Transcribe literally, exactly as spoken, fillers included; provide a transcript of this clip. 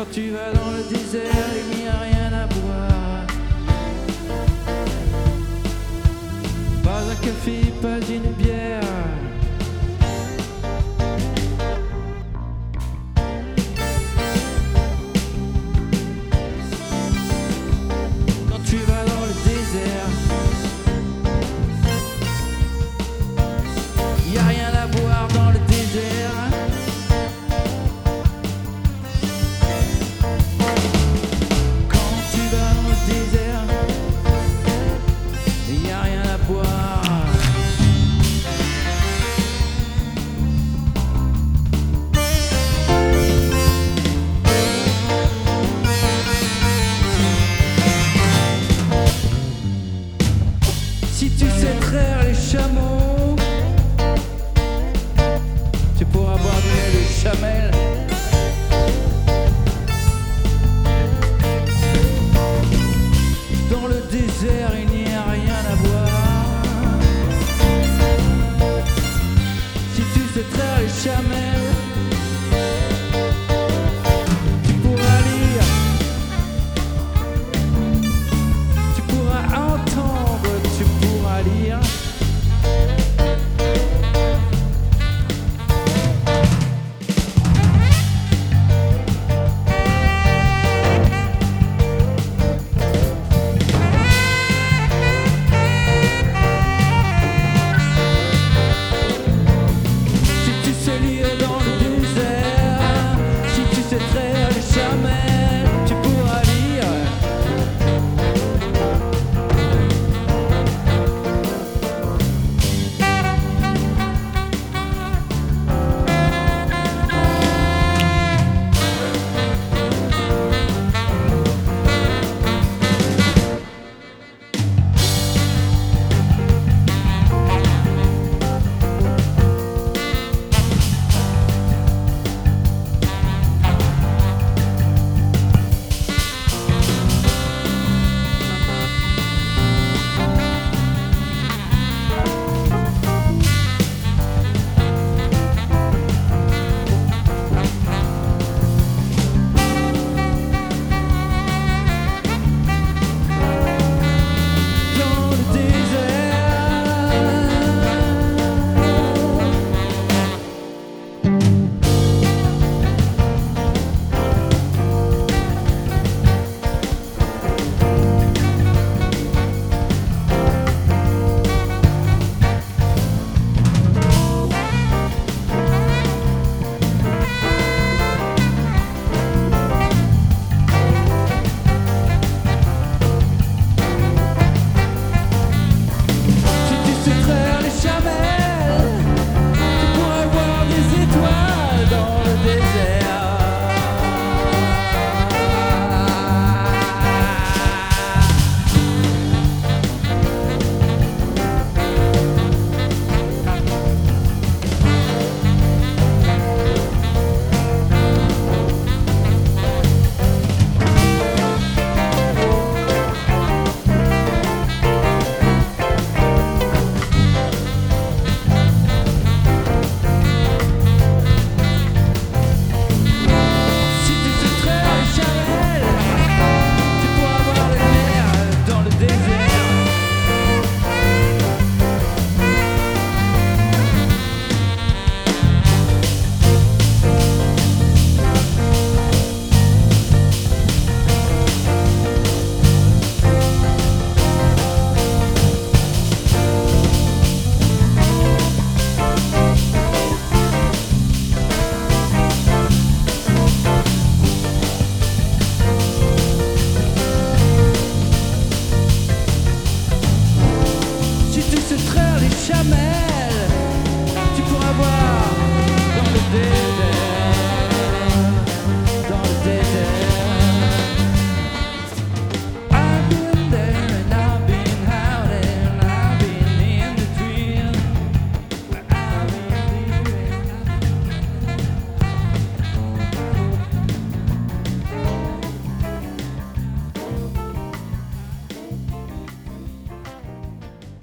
Quand tu vas dans le désert, il n'y a rien à boire. Pas un café, pas une bière. Quand tu vas dans le désert, il n'y a rien à boire dans le désert. Si tu sais traire les chameaux, tu pourras boire du lait de chamel. Dans le désert, il n'y a rien à boire. Si tu sais traire les chamels,